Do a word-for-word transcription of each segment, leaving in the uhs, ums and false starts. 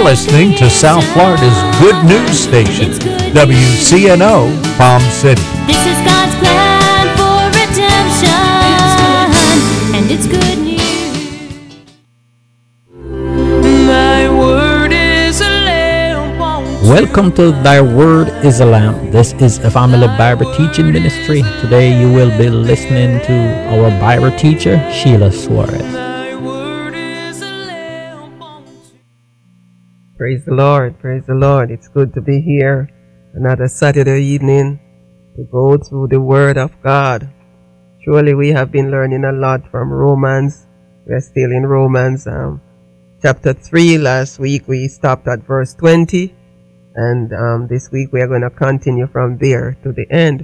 listening to South Florida's Good News Station, W C N O, Palm City. This is God's plan for redemption, and it's good news. Thy word is a lamp unto Welcome to Thy Word is a Lamp. This is a family Bible teaching ministry. Today you will be listening to our Bible teacher, Sheila Suarez. Thy word is a lamp unto Praise the Lord, praise the Lord. It's good to be here another Saturday evening to go through the Word of God. Surely we have been learning a lot from Romans. We're still in Romans um, chapter three. Last week we stopped at verse twenty, and um, this week we are going to continue from there to the end.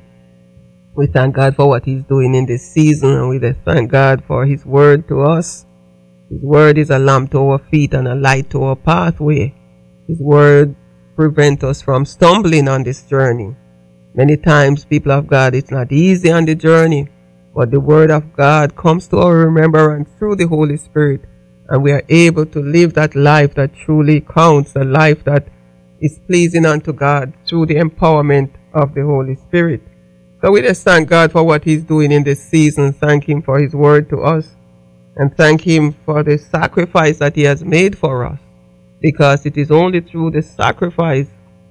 We thank God for what He's doing in this season, and we thank God for His Word to us. His Word is a lamp to our feet and a light to our pathway. His Word prevents us from stumbling on this journey. Many times, people of God, it's not easy on the journey, but the Word of God comes to our remembrance through the Holy Spirit, and we are able to live that life that truly counts, a life that is pleasing unto God through the empowerment of the Holy Spirit. So we just thank God for what He's doing in this season. Thank Him for His Word to us, and thank Him for the sacrifice that He has made for us, because it is only through the sacrifice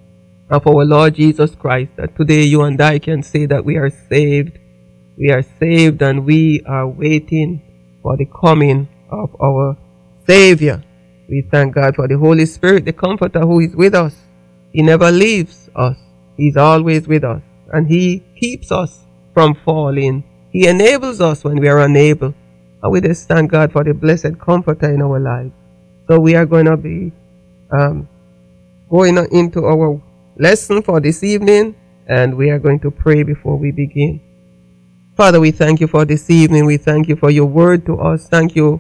of our Lord Jesus Christ that today you and I can say that we are saved. We are saved, and we are waiting for the coming of our Savior. We thank God for the Holy Spirit, the Comforter, who is with us. He never leaves us. He's always with us, and He keeps us from falling. He enables us when we are unable. And we just thank God for the blessed Comforter in our lives. So we are going to be um, going into our lesson for this evening, and we are going to pray before we begin. Father, we thank you for this evening. We thank you for your word to us. Thank you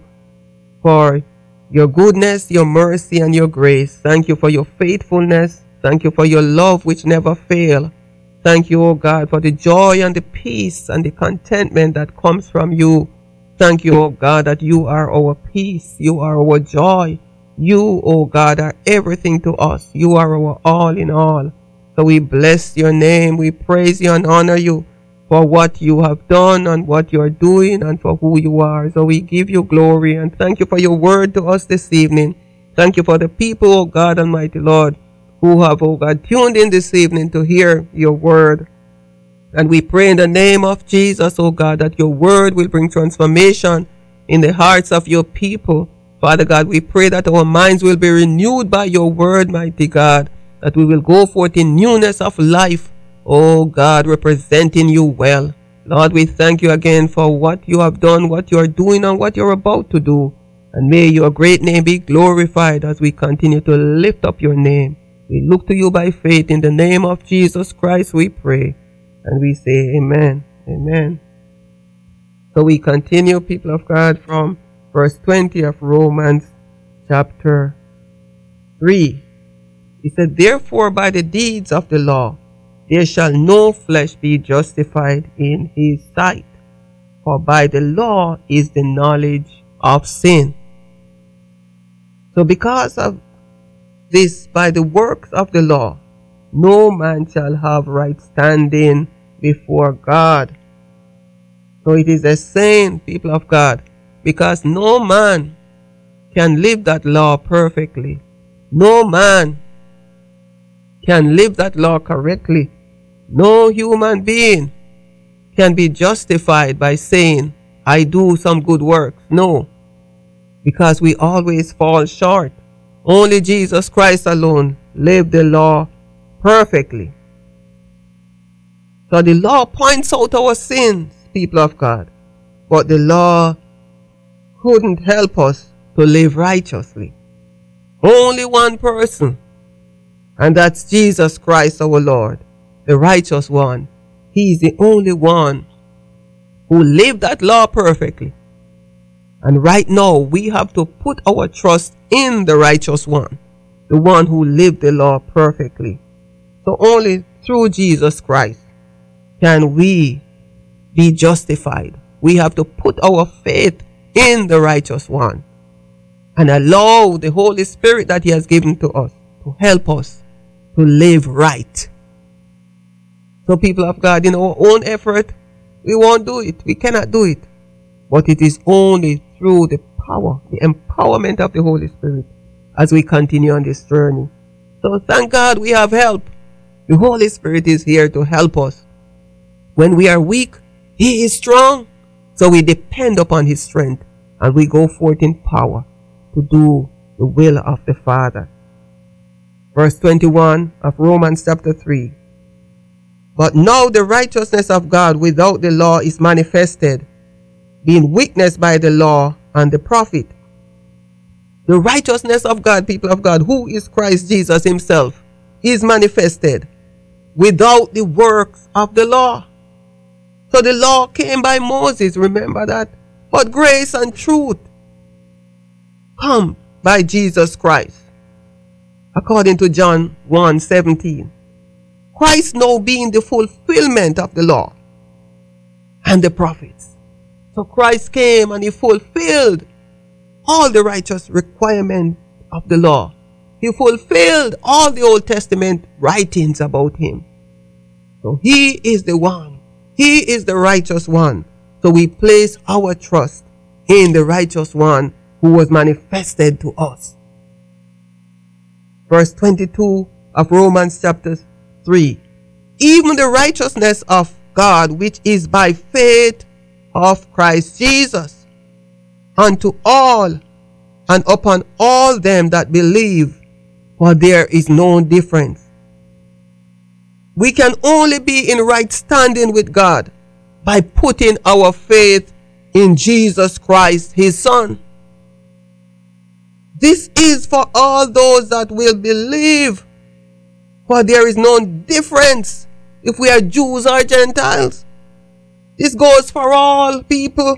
for your goodness, your mercy, and your grace. Thank you for your faithfulness. Thank you for your love which never fails. Thank you, O God, for the joy and the peace and the contentment that comes from you. Thank you, O God, that you are our peace. You are our joy. You, O God, are everything to us. You are our all in all. So we bless your name. We praise you and honor you for what you have done and what you are doing and for who you are. So we give you glory and thank you for your word to us this evening. Thank you for the people, O God Almighty Lord, who have, O God, tuned in this evening to hear your word. And we pray in the name of Jesus, O God, that your word will bring transformation in the hearts of your people. Father God, we pray that our minds will be renewed by your word, mighty God, that we will go forth in newness of life, O God, representing you well. Lord, we thank you again for what you have done, what you are doing, and what you're about to do. And may your great name be glorified as we continue to lift up your name. We look to you by faith. In the name of Jesus Christ we pray. And we say amen. Amen. So we continue, people of God, from verse twenty of Romans chapter three. He said, therefore by the deeds of the law there shall no flesh be justified in his sight. For by the law is the knowledge of sin. So because of this, by the works of the law, no man shall have right standing before God. So it is a saying, people of God, because no man can live that law perfectly. No man can live that law correctly. No human being can be justified by saying, I do some good works. No, because we always fall short. Only Jesus Christ alone lived the law perfectly. So the law points out our sins, people of God, but the law couldn't help us to live righteously. Only one person, and that's Jesus Christ our Lord, the righteous one. He is the only one who lived that law perfectly. And right now we have to put our trust in the righteous one, the one who lived the law perfectly. So only through Jesus Christ can we be justified. We have to put our faith in the righteous one. and allow the Holy Spirit that He has given to us to help us to live right. So people of God, in our own effort, we won't do it. We cannot do it. But it is only through the power, the empowerment of the Holy Spirit as we continue on this journey. So thank God we have help. The Holy Spirit is here to help us. When we are weak, He is strong. So we depend upon His strength and we go forth in power to do the will of the Father. Verse twenty-one of Romans chapter three. But now the righteousness of God without the law is manifested, being witnessed by the law and the prophet. The righteousness of God, people of God, who is Christ Jesus Himself, is manifested without the works of the law. So the law came by Moses, remember that? But grace and truth come by Jesus Christ. According to John one seventeen. Christ now being the fulfillment of the law and the prophets. So Christ came and He fulfilled all the righteous requirements of the law. He fulfilled all the Old Testament writings about Him. So He is the one. He is the righteous one. So we place our trust in the righteous one who was manifested to us. Verse twenty-two of Romans chapter three. Even the righteousness of God which is by faith of Christ Jesus unto all and upon all them that believe, for there is no difference. We can only be in right standing with God by putting our faith in Jesus Christ, His Son. This is for all those that will believe, for there is no difference if we are Jews or Gentiles. This goes for all people.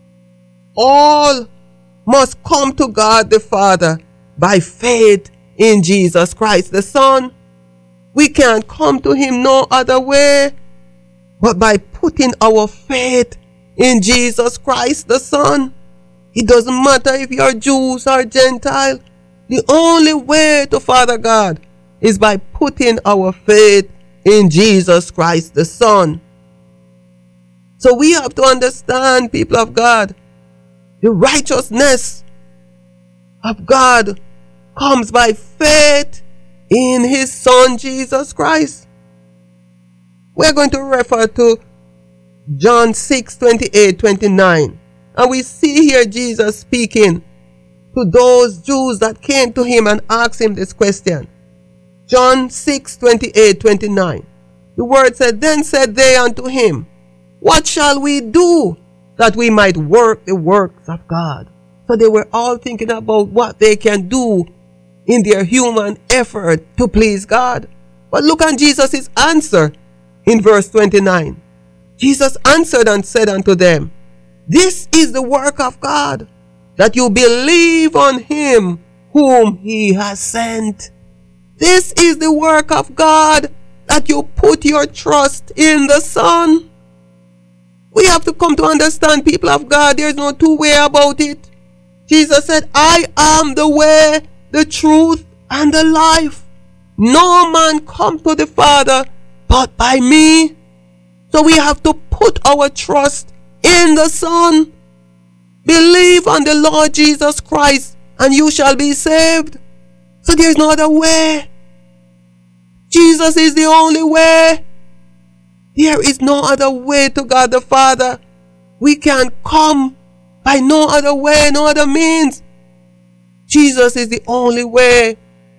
All must come to God the Father by faith in Jesus Christ the Son. We can't come to Him no other way but by putting our faith in Jesus Christ the Son. It doesn't matter if you're Jews or Gentile. The only way to Father God is by putting our faith in Jesus Christ the Son. So we have to understand, people of God, the righteousness of God comes by faith in His Son Jesus Christ. We're going to refer to John six twenty-eight twenty-nine. And we see here Jesus speaking to those Jews that came to Him and asked Him this question. John six twenty-eight twenty-nine. The word said, Then said they unto Him, What shall we do that we might work the works of God? So they were all thinking about what they can do in their human effort to please God. But look at Jesus' answer in verse twenty-nine. Jesus answered and said unto them, This is the work of God, that you believe on Him whom He has sent. This is the work of God, that you put your trust in the Son. We have to come to understand, people of God, there's no two way about it. Jesus said, I am the way, the truth, and the life. No man come to the Father but by me. So we have to put our trust in the Son. Believe on the Lord Jesus Christ and you shall be saved. So there's no other way. Jesus is the only way. There is no other way to God the Father. We can't come by no other way, no other means. Jesus is the only way.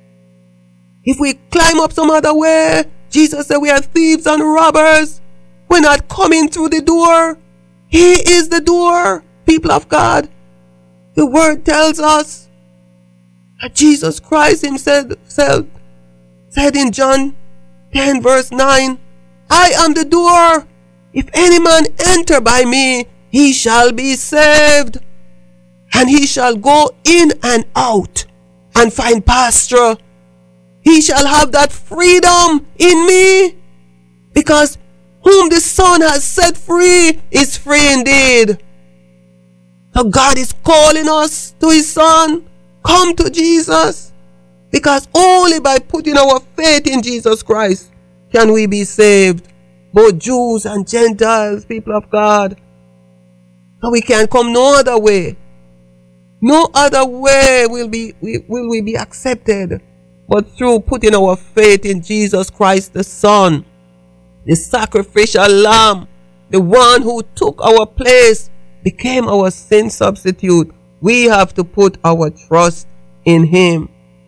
If we climb up some other way, Jesus said we are thieves and robbers. We're not coming through the door. He is the door, people of God. The word tells us that Jesus Christ Himself said in John ten verse nine, I am the door. If any man enter by me, he shall be saved, and he shall go in and out and find pasture. He shall have that freedom in me, because whom the Son has set free is free indeed. So God is calling us to His Son. Come to Jesus, because only by putting our faith in Jesus Christ can we be saved, both Jews and Gentiles, people of God. So we can come no other way. No other way will be will we be accepted but through putting our faith in Jesus Christ, the Son, the sacrificial lamb, the one who took our place, became our sin substitute. We have to put our trust in him.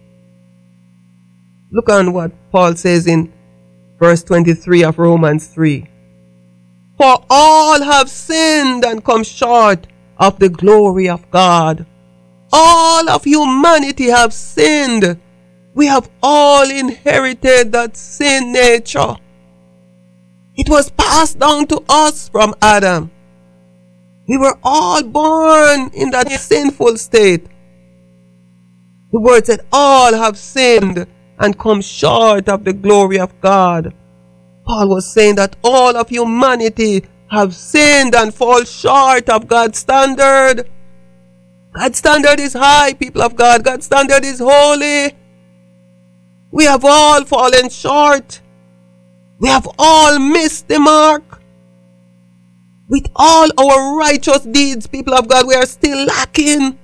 Look on what Paul says in verse twenty-three of Romans three. For all have sinned and come short of the glory of God. All of humanity have sinned. We have all inherited that sin nature. It was passed down to us from Adam. We were all born in that sinful state. The word said, all have sinned and come short of the glory of God. Paul was saying that all of humanity have sinned and fall short of God's standard. God's standard is high, people of God. God's standard is holy. We have all fallen short. We have all missed the mark. With all our righteous deeds, people of God, we are still lacking.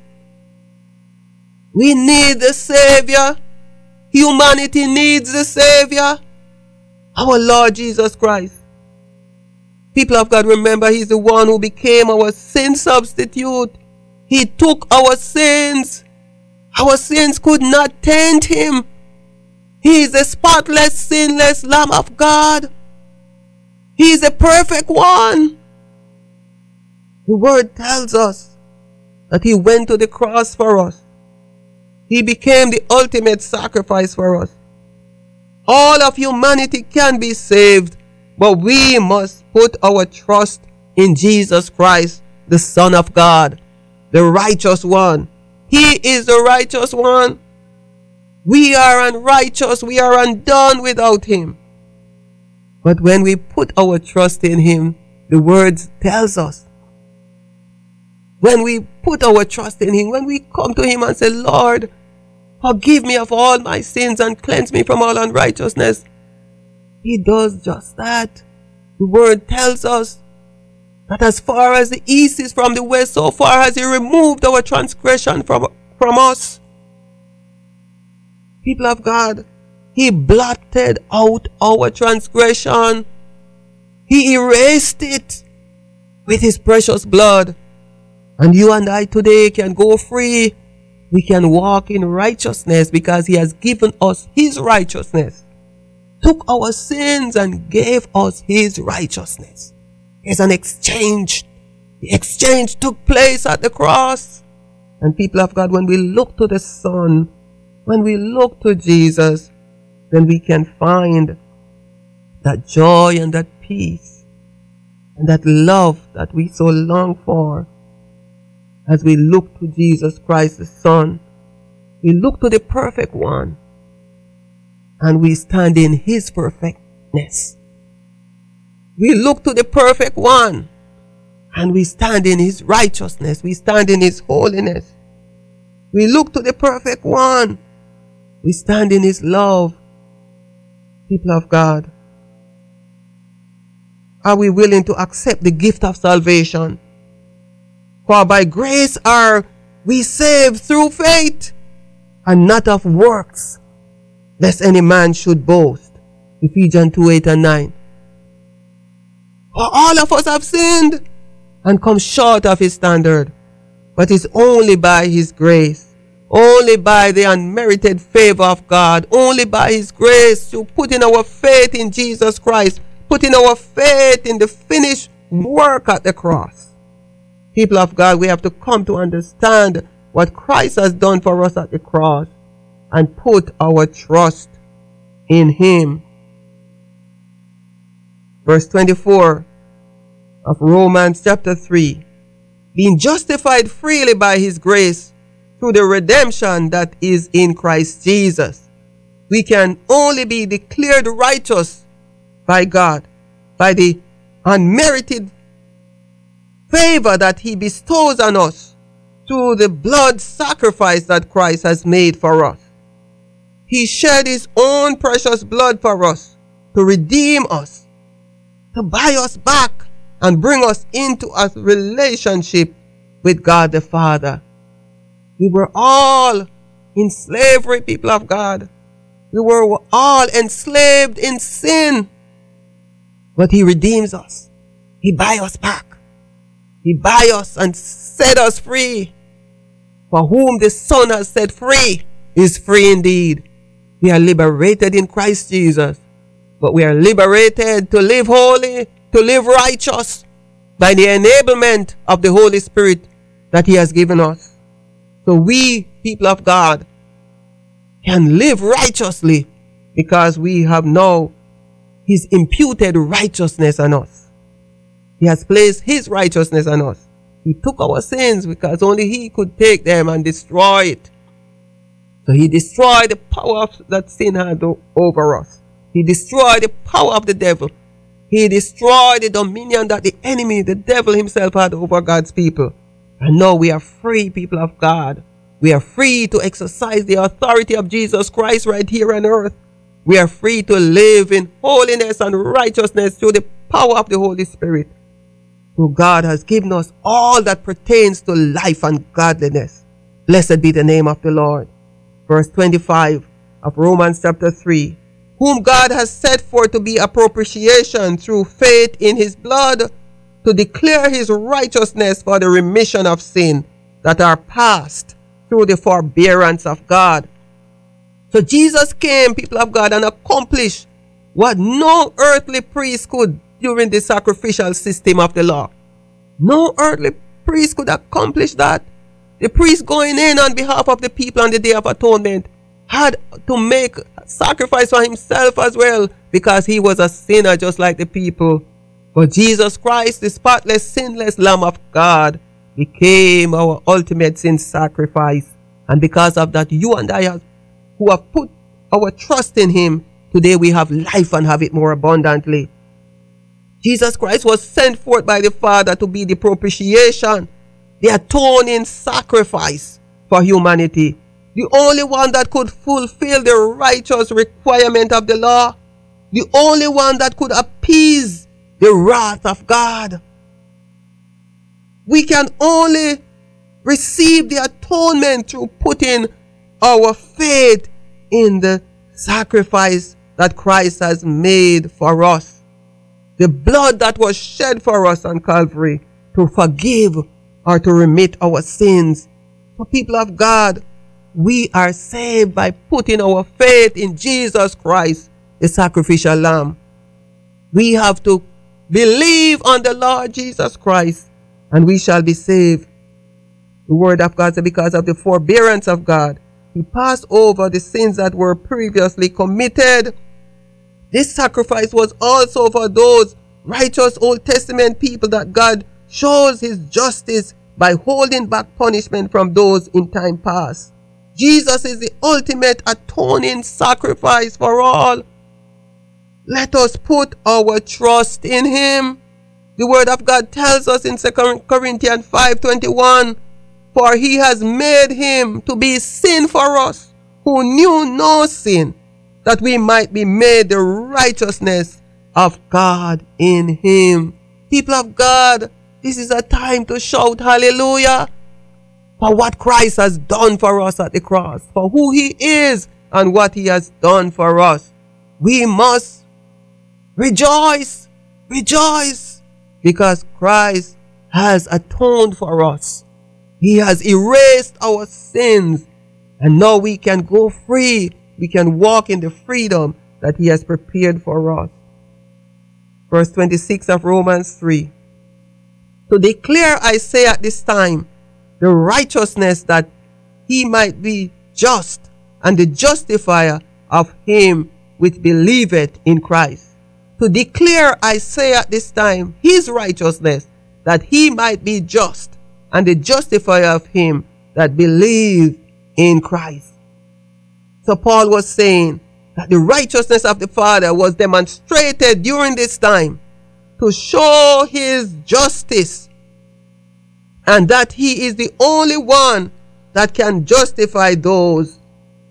We need the Savior. Humanity needs the Savior, our Lord Jesus Christ. People of God, remember, he's the one who became our sin substitute. He took our sins. Our sins could not taint him. He is the spotless, sinless Lamb of God. He is the perfect one. The word tells us that he went to the cross for us. He became the ultimate sacrifice for us. All of humanity can be saved, but we must put our trust in Jesus Christ, the Son of God, the righteous one. He is the righteous one. We are unrighteous. We are undone without him. But when we put our trust in him, the word tells us, when we put our trust in him, when we come to him and say, Lord, forgive me of all my sins and cleanse me from all unrighteousness, he does just that. The word tells us that as far as the east is from the west, so far has he removed our transgression from, from us. People of God, he blotted out our transgression. He erased it with his precious blood. And you and I today can go free. We can walk in righteousness because he has given us his righteousness. Took our sins and gave us his righteousness. It's an exchange. The exchange took place at the cross. And people of God, when we look to the Son, when we look to Jesus, then we can find that joy and that peace and that love that we so long for. As we look to Jesus Christ, the Son, we look to the perfect one, and we stand in his perfectness. We look to the perfect one, and we stand in his righteousness. We stand in his holiness. We look to the perfect one. We stand in his love. People of God, are we willing to accept the gift of salvation? For by grace are we saved through faith, and not of works, lest any man should boast. Ephesians two, eight and nine. For all of us have sinned and come short of his standard, but it's only by his grace, only by the unmerited favor of God, only by his grace, to put in our faith in Jesus Christ, putting our faith in the finished work at the cross. People of God, we have to come to understand what Christ has done for us at the cross and put our trust in him. Verse twenty-four of Romans chapter three. Being justified freely by his grace through the redemption that is in Christ Jesus. We can only be declared righteous by God, by the unmerited favor that he bestows on us through the blood sacrifice that Christ has made for us. He shed his own precious blood for us to redeem us, to buy us back and bring us into a relationship with God the Father. We were all in slavery, people of God. We were all enslaved in sin. But he redeems us. He buys us back. He buys us and set us free. For whom the Son has set free is free indeed. We are liberated in Christ Jesus. But we are liberated to live holy, to live righteous by the enablement of the Holy Spirit that he has given us. So we, people of God, can live righteously because we have now his imputed righteousness on us. He has placed his righteousness on us. He took our sins because only he could take them and destroy it. So he destroyed the power of that sin had over us. He destroyed the power of the devil. He destroyed the dominion that the enemy, the devil himself, had over God's people. And now we are free, people of God. We are free to exercise the authority of Jesus Christ right here on earth. We are free to live in holiness and righteousness through the power of the Holy Spirit. So God has given us all that pertains to life and godliness. Blessed be the name of the Lord. Verse twenty-five of Romans chapter three. Whom God has set forth to be a propitiation through faith in his blood, to declare his righteousness for the remission of sin that are past through the forbearance of God. So Jesus came, people of God, and accomplished what no earthly priest could during the sacrificial system of the law. No earthly priest could accomplish that. The priest going in on behalf of the people on the Day of Atonement had to make sacrifice for himself as well, because he was a sinner just like the people. But Jesus Christ, the spotless, sinless Lamb of God, became our ultimate sin sacrifice. And because of that, you and I have, who have put our trust in him, today we have life and have it more abundantly. Jesus Christ was sent forth by the Father to be the propitiation, the atoning sacrifice for humanity. The only one that could fulfill the righteous requirement of the law. The only one that could appease the wrath of God. We can only receive the atonement through putting our faith in the sacrifice that Christ has made for us. The blood that was shed for us on Calvary to forgive or to remit our sins. For people of God, we are saved by putting our faith in Jesus Christ, the sacrificial lamb. We have to believe on the Lord Jesus Christ, and we shall be saved. The word of God said, because of the forbearance of God, he passed over the sins that were previously committed. This sacrifice was also for those righteous Old Testament people that God shows his justice by holding back punishment from those in time past. Jesus is the ultimate atoning sacrifice for all. Let us put our trust in him. The word of God tells us in Second Corinthians five twenty-one, for he has made him to be sin for us, who knew no sin, that we might be made the righteousness of God in him. People of God, this is a time to shout hallelujah for what Christ has done for us at the cross, for who he is and what he has done for us. We must rejoice, rejoice, because Christ has atoned for us. He has erased our sins, and now we can go free. We can walk in the freedom that he has prepared for us. Verse twenty-six of Romans three. To declare, I say at this time, the righteousness that he might be just and the justifier of him which believeth in Christ. To declare, I say at this time, his righteousness, that he might be just and the justifier of him that believe in Christ. So Paul was saying that the righteousness of the Father was demonstrated during this time to show his justice and that he is the only one that can justify those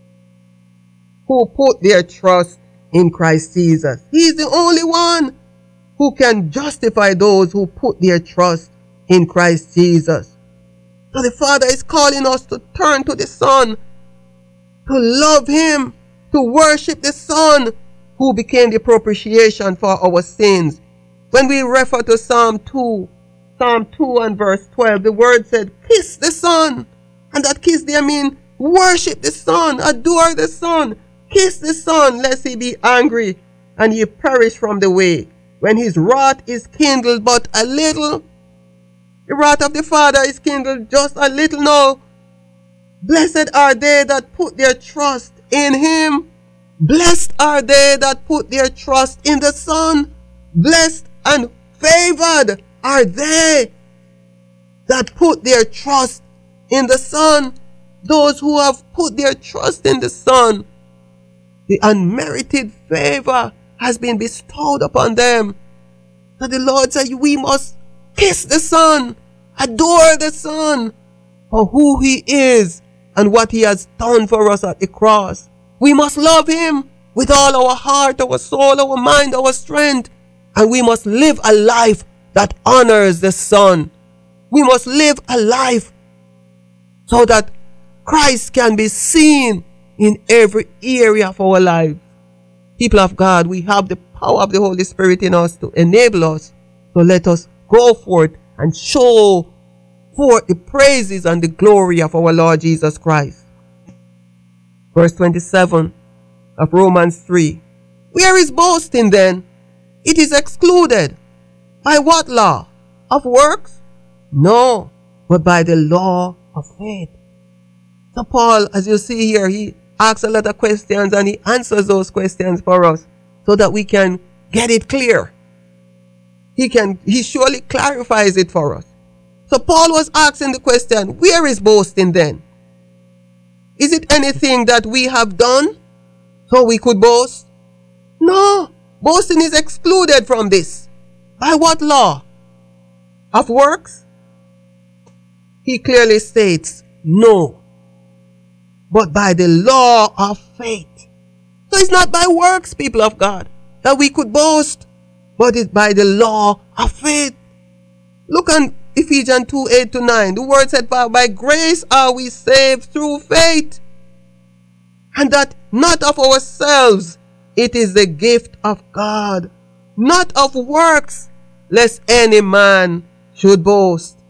who put their trust in Christ Jesus. He is the only one who can justify those who put their trust in Christ Jesus. So the Father is calling us to turn to the Son, to love him, to worship the Son who became the propitiation for our sins. When we refer to Psalm two, Psalm two and verse twelve, the word said, kiss the Son. And that kiss there means worship the Son, adore the Son, kiss the Son, lest he be angry and ye perish from the way. When his wrath is kindled but a little, the wrath of the Father is kindled just a little now. Blessed are they that put their trust in him. Blessed are they that put their trust in the Son. Blessed and favored are they that put their trust in the Son. Those who have put their trust in the Son, the unmerited favor has been bestowed upon them. So the Lord said, we must kiss the Son, adore the Son for who he is and what he has done for us at the cross. We must love him with all our heart, our soul, our mind, our strength. And we must live a life that honors the Son. We must live a life so that Christ can be seen in every area of our lives. People of God, we have the power of the Holy Spirit in us to enable us. So let us go forth and show forth the praises and the glory of our Lord Jesus Christ. Verse twenty-seven of Romans three. Where is boasting then? It is excluded. By what law? Of works? No, but by the law of faith. So Paul, as you see here, he asks a lot of questions and he answers those questions for us so that we can get it clear. He can, he surely clarifies it for us. So Paul was asking the question, where is boasting then? Is it anything that we have done so we could boast? No, boasting is excluded from this. By what law? Of works? He clearly states, no, but by the law of faith. So it's not by works, people of God, that we could boast, but it's by the law of faith. Look at Ephesians two, eight to nine. The word said, by grace are we saved through faith, and that not of ourselves, it is the gift of God, not of works, lest any man should boast.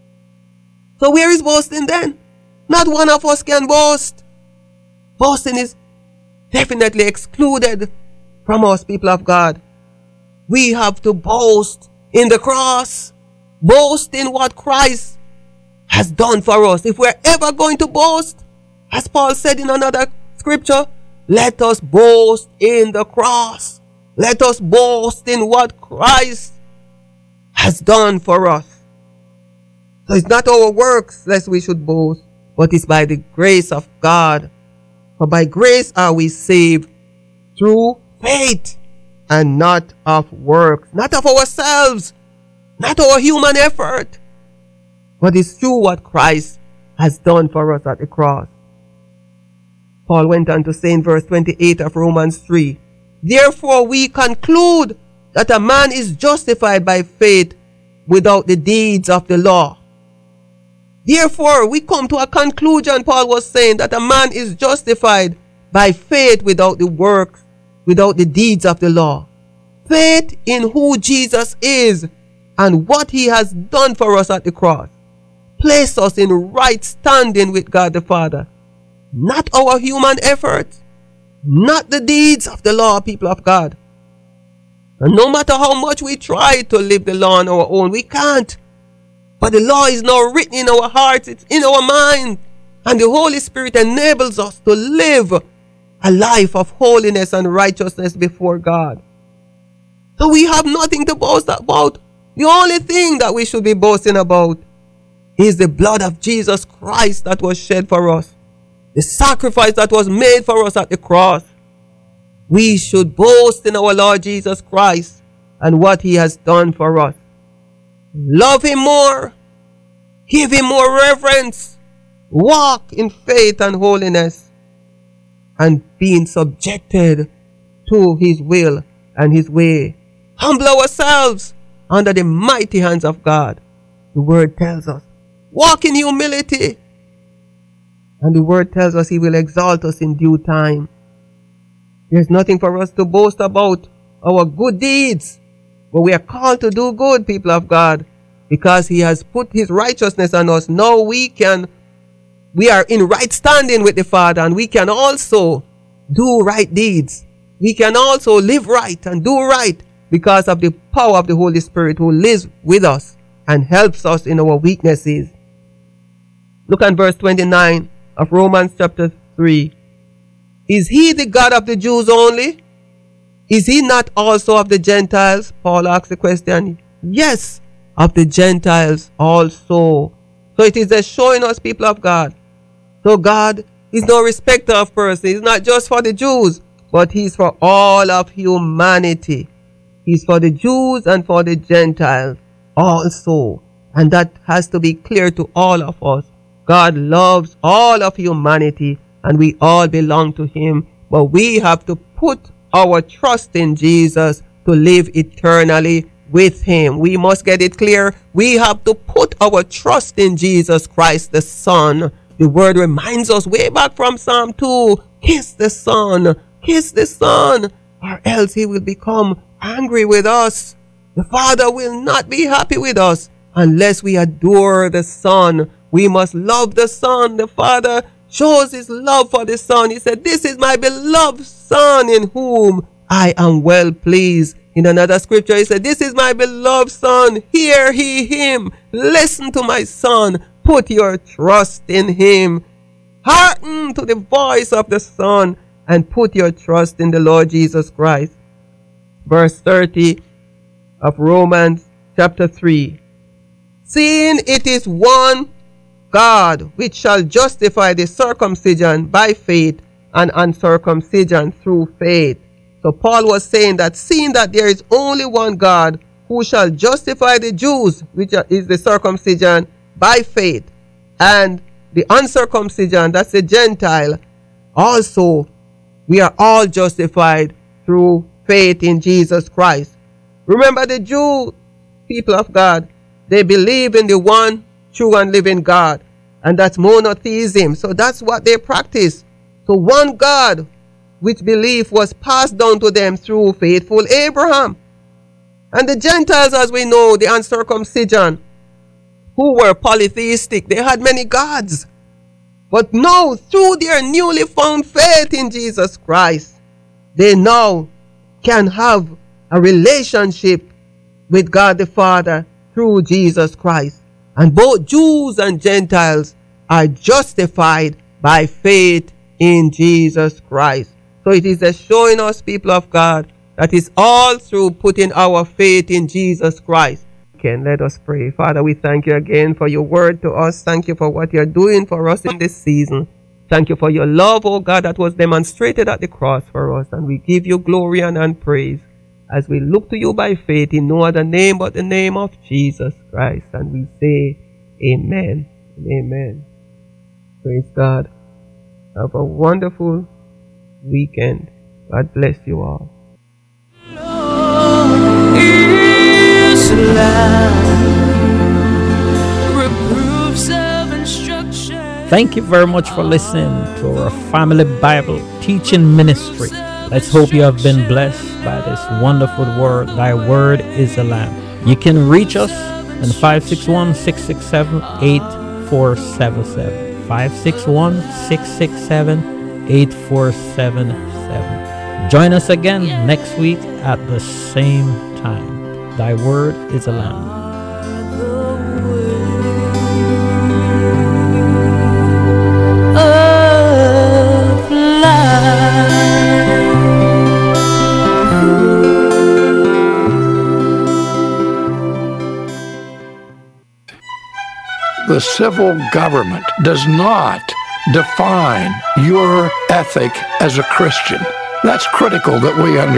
So where is boasting then? Not one of us can boast. Boasting is definitely excluded from us, people of God. We have to boast in the cross. Boast in what Christ has done for us. If we're ever going to boast, as Paul said in another scripture, let us boast in the cross. Let us boast in what Christ has done for us. So it's not our works lest we should boast, but it's by the grace of God. For by grace are we saved through faith, and not of works, not of ourselves, not our human effort, but it's through what Christ has done for us at the cross. Paul went on to say in verse twenty-eight of Romans three, therefore we conclude that a man is justified by faith without the deeds of the law. Therefore we come to a conclusion, Paul was saying, that a man is justified by faith without the works, without the deeds of the law. Faith in who Jesus is and what he has done for us at the cross place us in right standing with God the Father. Not our human efforts, not the deeds of the law, people of God. And no matter how much we try to live the law on our own, we can't. But the law is now written in our hearts, it's in our mind, and the Holy Spirit enables us to live a life of holiness and righteousness before God. So we have nothing to boast about. The only thing that we should be boasting about is the blood of Jesus Christ that was shed for us, the sacrifice that was made for us at the cross. We should boast in our Lord Jesus Christ and what he has done for us. Love him more, Give him more reverence. Walk in faith and holiness and being subjected to his will and his way. Humble ourselves under the mighty hands of God. The word tells us, walk in humility. And the word tells us he will exalt us in due time. There's nothing for us to boast about our good deeds. But we are called to do good, people of God, because he has put his righteousness on us. Now we can, we are in right standing with the Father, and we can also do right deeds. We can also live right and do right because of the power of the Holy Spirit who lives with us and helps us in our weaknesses. Look at verse twenty-nine of Romans chapter three. Is he the God of the Jews only? Is he not also of the Gentiles? Paul asks the question. Yes, of the Gentiles also. So it is just showing us, people of God. So God is no respecter of persons. He's not just for the Jews, but he's for all of humanity. He's for the Jews and for the Gentiles also. And that has to be clear to all of us. God loves all of humanity and we all belong to him. But we have to put our trust in Jesus to live eternally with him. We must get it clear. We have to put our trust in Jesus Christ, the Son. The word reminds us way back from Psalm two, kiss the Son, kiss the Son, or else he will become angry with us. The Father will not be happy with us unless we adore the Son. We must love the Son. The Father shows his love for the Son. He said, this is my beloved Son in whom I am well pleased. In another scripture, he said, this is my beloved Son. Hear he him. Listen to my Son. Put your trust in him. Hearken to the voice of the Son and put your trust in the Lord Jesus Christ. Verse thirty of Romans chapter three. Seeing it is one God which shall justify the circumcision by faith and uncircumcision through faith. So Paul was saying that seeing that there is only one God who shall justify the Jews, which is the circumcision, by faith, and the uncircumcision, that's the Gentile, also we are all justified through faith in Jesus Christ. Remember the Jew people of God, they believe in the one true and living God, and that's monotheism. So that's what they practice. So one God, which belief was passed down to them through faithful Abraham. And the Gentiles, as we know, the uncircumcision, who were polytheistic, they had many gods. But now, through their newly found faith in Jesus Christ, they now can have a relationship with God the Father through Jesus Christ. And both Jews and Gentiles are justified by faith in Jesus Christ. So it is just showing us, people of God, that is all through putting our faith in Jesus Christ. Okay, let us pray. Father, we thank you again for your word to us. Thank you for what you're doing for us in this season. Thank you for your love, oh God, that was demonstrated at the cross for us. And we give you glory and, and praise as we look to you by faith in no other name but the name of Jesus Christ. And we say amen and amen. Praise God. Have a wonderful weekend. God bless you all. Is life, reproofs of instruction. Thank you very much for listening to our Family Bible Teaching Ministry. Let's hope you have been blessed by this wonderful word. Thy word is a lamp. You can reach us on five six one, six six seven, eight four seven seven. five six one, six six seven, eight four seven seven. Join us again next week at the same time. Thy word is a lamp. The civil government does not define your ethic as a Christian. That's critical that we understand.